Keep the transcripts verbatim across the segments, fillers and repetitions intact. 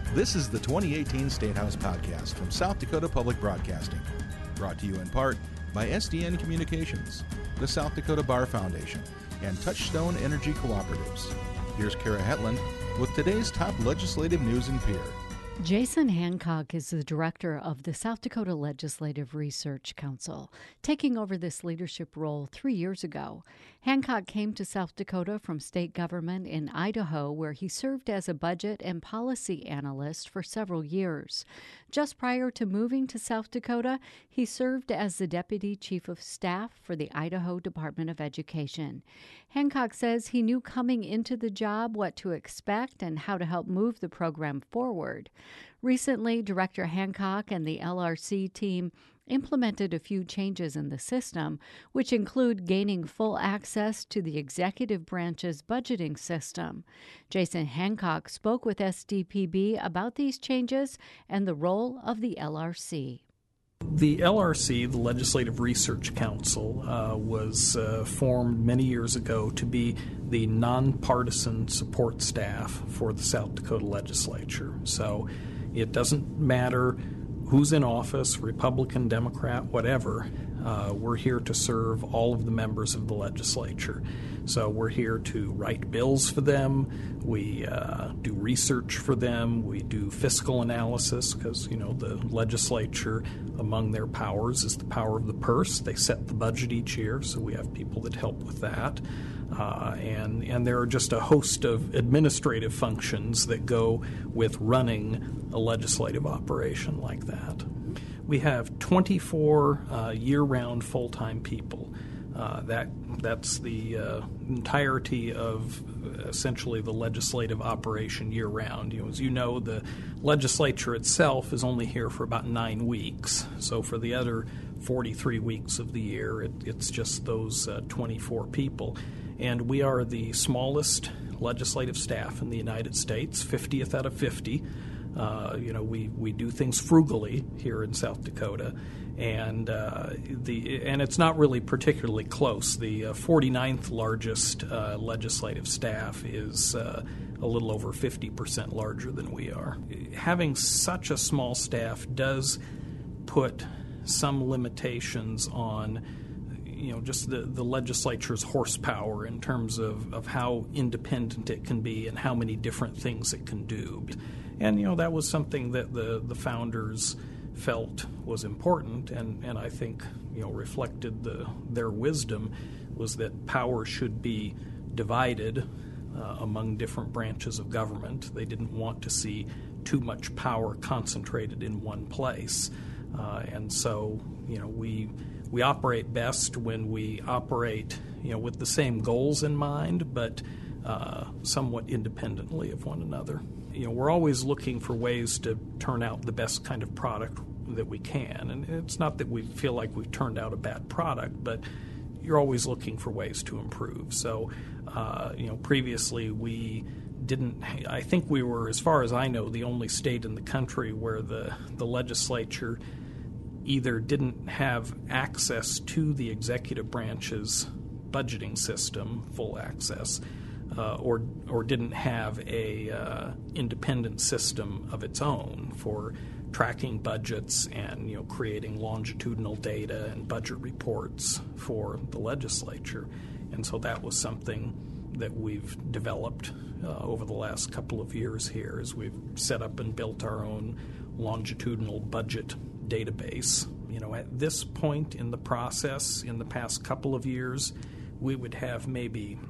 This is the twenty eighteen State House Podcast from South Dakota Public Broadcasting, brought to you in part by S D N Communications, the South Dakota Bar Foundation, and Touchstone Energy Cooperatives. Here's Kara Hetland with today's top legislative news in Pierre. Jason Hancock is the director of the South Dakota Legislative Research Council, taking over this leadership role three years ago. Hancock came to South Dakota from state government in Idaho, where he served as a budget and policy analyst for several years. Just prior to moving to South Dakota, he served as the deputy chief of staff for the Idaho Department of Education. Hancock says he knew coming into the job what to expect and how to help move the program forward. Recently, Director Hancock and the L R C team implemented a few changes in the system, which include gaining full access to the executive branch's budgeting system. Jason Hancock spoke with S D P B about these changes and the role of the L R C. The L R C, the Legislative Research Council, uh, was uh, formed many years ago to be the nonpartisan support staff for the South Dakota legislature. So it doesn't matter who's in office, Republican, Democrat, whatever. Uh, we're here to serve all of the members of the legislature. So we're here to write bills for them. We uh, do research for them. We do fiscal analysis because, you know, the legislature, among their powers, is the power of the purse. They set the budget each year, so we have people that help with that. Uh, and, and there are just a host of administrative functions that go with running a legislative operation like that. We have twenty-four uh, year-round full-time people. Uh, that that's the uh, entirety of essentially the legislative operation year-round. You know, as you know, the legislature itself is only here for about nine weeks. So for the other forty-three weeks of the year, it, it's just those uh, twenty-four people. And we are the smallest legislative staff in the United States, fiftieth out of fifty. Uh, you know, we, we do things frugally here in South Dakota, and uh, the and it's not really particularly close. The uh, forty-ninth largest uh, legislative staff is uh, a little over fifty percent larger than we are. Having such a small staff does put some limitations on, you know, just the, the legislature's horsepower in terms of, of how independent it can be and how many different things it can do. And, you know, that was something that the, the founders felt was important, and, and I think, you know, reflected the, their wisdom was that power should be divided uh, among different branches of government. They didn't want to see too much power concentrated in one place. Uh, and so, you know, we we operate best when we operate, you know, with the same goals in mind, but uh, somewhat independently of one another. You know, we're always looking for ways to turn out the best kind of product that we can. And it's not that we feel like we've turned out a bad product, but you're always looking for ways to improve. So, uh, you know, previously we didn't, I think we were, as far as I know, the only state in the country where the, the legislature either didn't have access to the executive branch's budgeting system, full access, Uh, or or didn't have a uh, independent system of its own for tracking budgets and, you know, creating longitudinal data and budget reports for the legislature. And so that was something that we've developed uh, over the last couple of years here, as we've set up and built our own longitudinal budget database. You know, at this point in the process, in the past couple of years, we would have maybe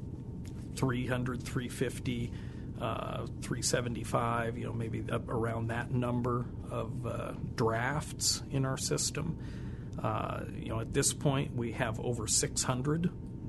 three hundred, three fifty, uh, three seventy-five, you know, maybe up around that number of uh, drafts in our system. Uh, you know, at this point, we have over six hundred,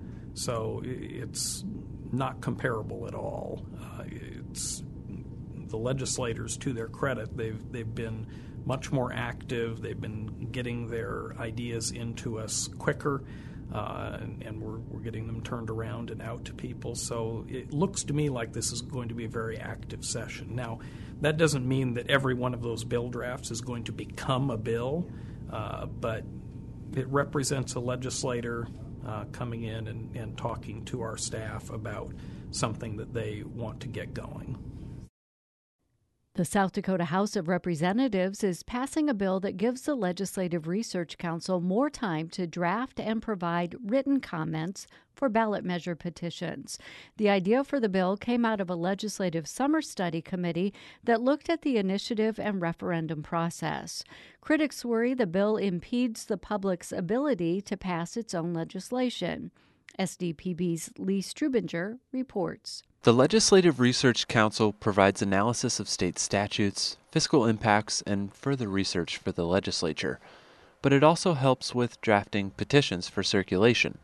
so it's not comparable at all. Uh, it's the legislators, to their credit, they've they've been much more active. They've been getting their ideas into us quicker. Uh, and, and we're, we're getting them turned around and out to people. So it looks to me like this is going to be a very active session. Now, that doesn't mean that every one of those bill drafts is going to become a bill, uh, but it represents a legislator uh, coming in and, and talking to our staff about something that they want to get going. The South Dakota House of Representatives is passing a bill that gives the Legislative Research Council more time to draft and provide written comments for ballot measure petitions. The idea for the bill came out of a legislative summer study committee that looked at the initiative and referendum process. Critics worry the bill impedes the public's ability to pass its own legislation. S D P B's Lee Strubinger reports. The Legislative Research Council provides analysis of state statutes, fiscal impacts, and further research for the legislature, but it also helps with drafting petitions for circulation.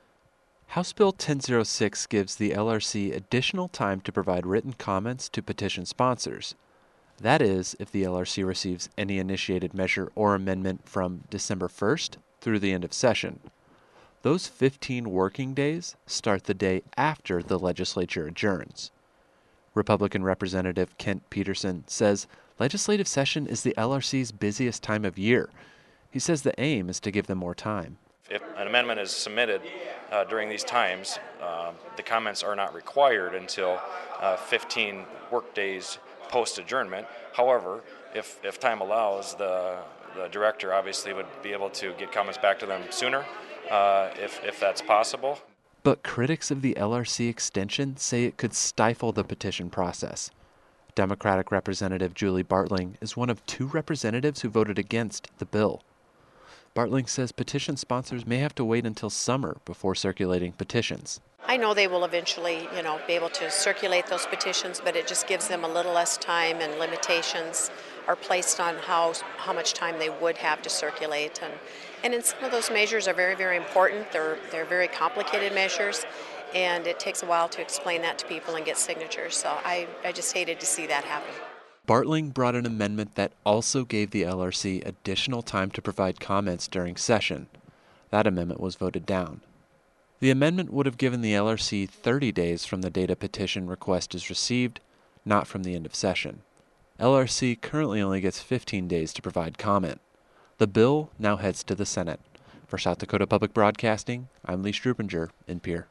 House Bill ten oh six gives the L R C additional time to provide written comments to petition sponsors. That is, if the L R C receives any initiated measure or amendment from December first through the end of session. Those fifteen working days start the day after the legislature adjourns. Republican Representative Kent Peterson says legislative session is the L R C's busiest time of year. He says the aim is to give them more time. If an amendment is submitted uh, during these times, uh, the comments are not required until uh, fifteen work days post-adjournment. However, if, if time allows, the, the director obviously would be able to get comments back to them sooner. Uh, if, if that's possible. But critics of the L R C extension say it could stifle the petition process. Democratic Representative Julie Bartling is one of two representatives who voted against the bill. Bartling says petition sponsors may have to wait until summer before circulating petitions. I know they will eventually, you know, be able to circulate those petitions, but it just gives them a little less time, and limitations are placed on how how much time they would have to circulate. And and in some of those measures are very, very important. They're they're very complicated measures, and it takes a while to explain that to people and get signatures. So I, I just hated to see that happen. Bartling brought an amendment that also gave the L R C additional time to provide comments during session. That amendment was voted down. The amendment would have given the L R C thirty days from the date a petition request is received, not from the end of session. L R C currently only gets fifteen days to provide comment. The bill now heads to the Senate. For South Dakota Public Broadcasting, I'm Lee Strubinger in Pierre.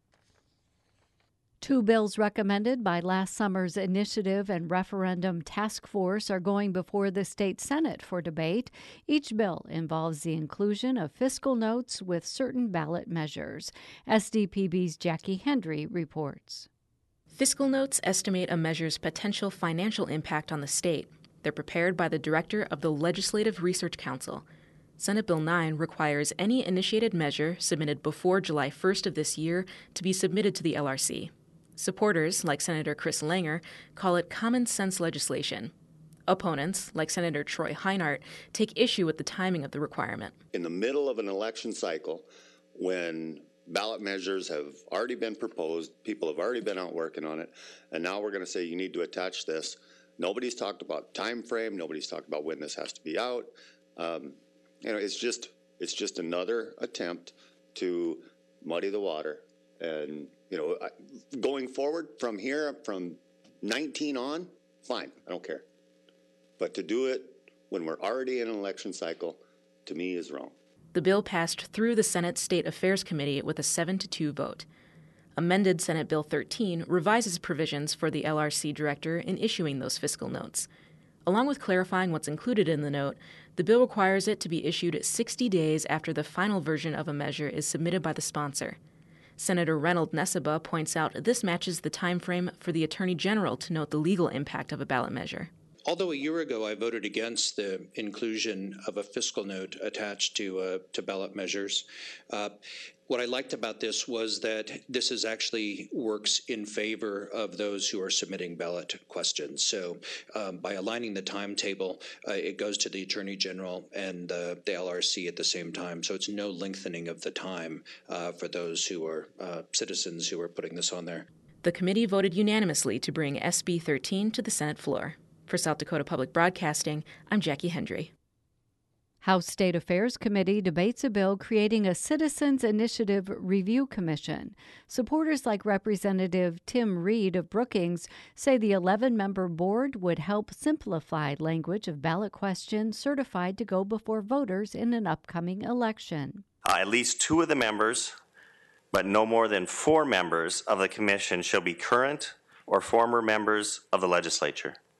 Two bills recommended by last summer's initiative and referendum task force are going before the state Senate for debate. Each bill involves the inclusion of fiscal notes with certain ballot measures. S D P B's Jackie Hendry reports. Fiscal notes estimate a measure's potential financial impact on the state. They're prepared by the director of the Legislative Research Council. Senate Bill nine requires any initiated measure submitted before July first of this year to be submitted to the L R C. Supporters, like Senator Chris Langer, call it common sense legislation. Opponents, like Senator Troy Heinart, take issue with the timing of the requirement. In the middle of an election cycle, when ballot measures have already been proposed, people have already been out working on it, and now we're going to say you need to attach this. Nobody's talked about time frame. Nobody's talked about when this has to be out. Um, you know, it's just it's just another attempt to muddy the water. And you know, going forward from here, from nineteen on, fine, I don't care. But to do it when we're already in an election cycle, to me, is wrong. The bill passed through the Senate State Affairs Committee with a seven to two vote. Amended Senate Bill thirteen revises provisions for the L R C director in issuing those fiscal notes. Along with clarifying what's included in the note, the bill requires it to be issued sixty days after the final version of a measure is submitted by the sponsor. Senator Reynold Nessebar points out this matches the time frame for the Attorney General to note the legal impact of a ballot measure. Although a year ago I voted against the inclusion of a fiscal note attached to uh, to ballot measures, uh, what I liked about this was that this is actually works in favor of those who are submitting ballot questions. So um, by aligning the timetable, uh, it goes to the Attorney General and uh, the L R C at the same time. So it's no lengthening of the time uh, for those who are uh, citizens who are putting this on there. The committee voted unanimously to bring S B thirteen to the Senate floor. For South Dakota Public Broadcasting, I'm Jackie Hendry. House State Affairs Committee debates a bill creating a Citizens Initiative Review Commission. Supporters like Representative Tim Reed of Brookings say the eleven-member board would help simplify language of ballot questions certified to go before voters in an upcoming election. Uh, at least two of the members, but no more than four members of the commission shall be current or former members of the legislature.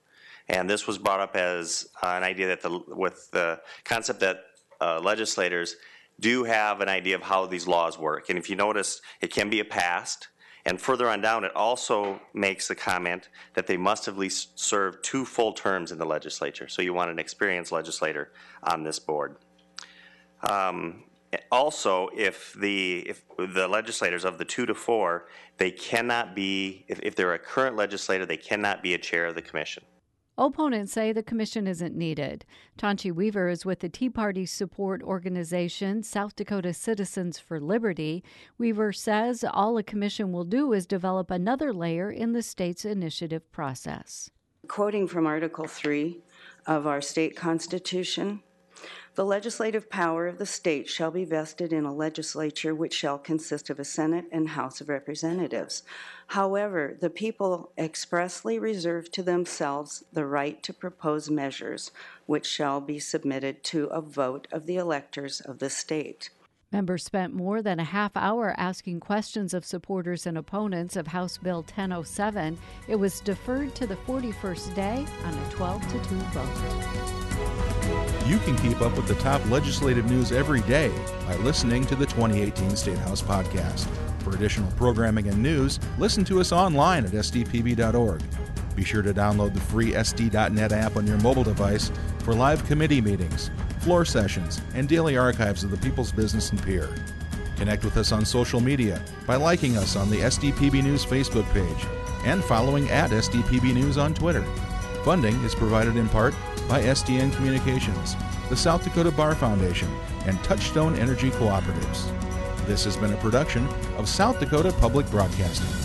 And this was brought up as uh, an idea that the, with the concept that uh, legislators do have an idea of how these laws work. And if you notice, it can be a past. And further on down, it also makes the comment that they must have at least served two full terms in the legislature. So you want an experienced legislator on this board. Um, also, if the if the legislators of the two to four, they cannot be, if, if they're a current legislator, they cannot be a chair of the commission. Opponents say the commission isn't needed. Tonchi Weaver is with the Tea Party support organization South Dakota Citizens for Liberty. Weaver says all a commission will do is develop another layer in the state's initiative process. Quoting from Article three of our state constitution, the legislative power of the state shall be vested in a legislature which shall consist of a Senate and House of Representatives. However, the people expressly reserve to themselves the right to propose measures which shall be submitted to a vote of the electors of the state. Members spent more than a half hour asking questions of supporters and opponents of House Bill ten oh seven. It was deferred to the forty-first day on a twelve to two vote. You can keep up with the top legislative news every day by listening to the twenty eighteen State House Podcast. For additional programming and news, listen to us online at S D P B dot org. Be sure to download the free S D dot net app on your mobile device for live committee meetings, floor sessions, and daily archives of the People's Business and Peer. Connect with us on social media by liking us on the S D P B News Facebook page and following at S D P B News on Twitter. Funding is provided in part by S D N Communications, the South Dakota Bar Foundation, and Touchstone Energy Cooperatives. This has been a production of South Dakota Public Broadcasting.